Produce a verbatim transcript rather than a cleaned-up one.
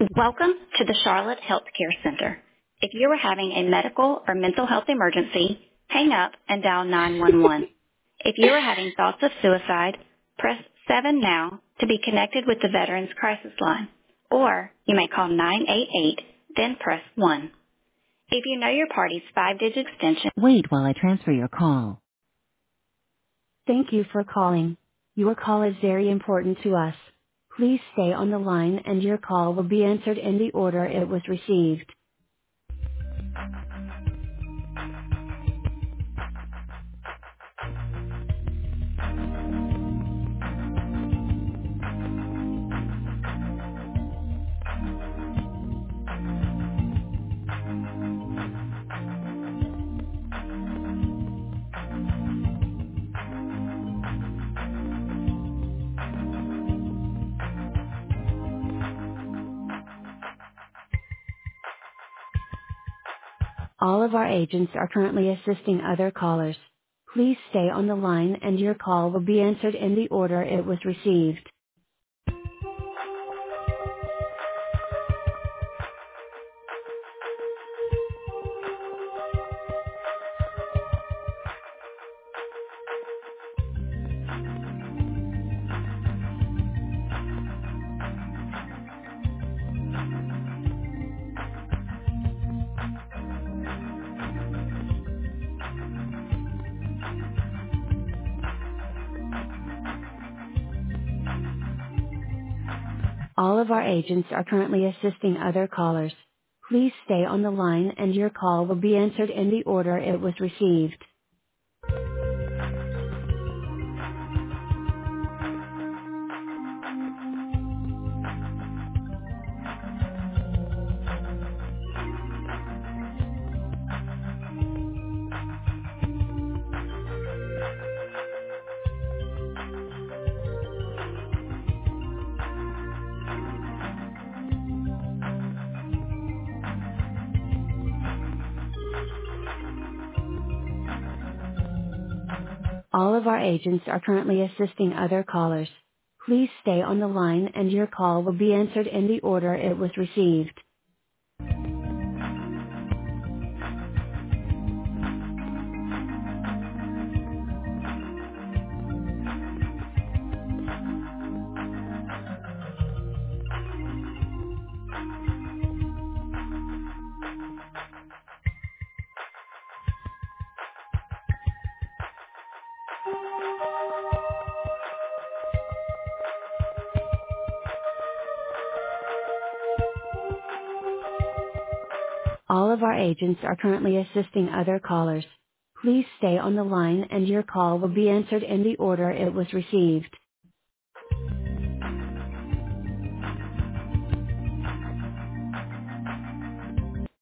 Welcome to the Charlotte Healthcare Center. If you are having a medical or mental health emergency, hang up and dial nine one one. If you are having thoughts of suicide, press seven now to be connected with the Veterans Crisis Line, or you may call nine eight eight, then press one. If you know your party's five-digit extension. Wait while I transfer your call. Thank you for calling. Your call is very important to us. Please stay on the line and your call will be answered in the order it was received. All of our agents are currently assisting other callers. Please stay on the line and your call will be answered in the order it was received. All of our agents are currently assisting other callers. Please stay on the line and your call will be answered in the order it was received. All of our agents are currently assisting other callers. Please stay on the line and your call will be answered in the order it was received. All of our agents are currently assisting other callers. Please stay on the line and your call will be answered in the order it was received.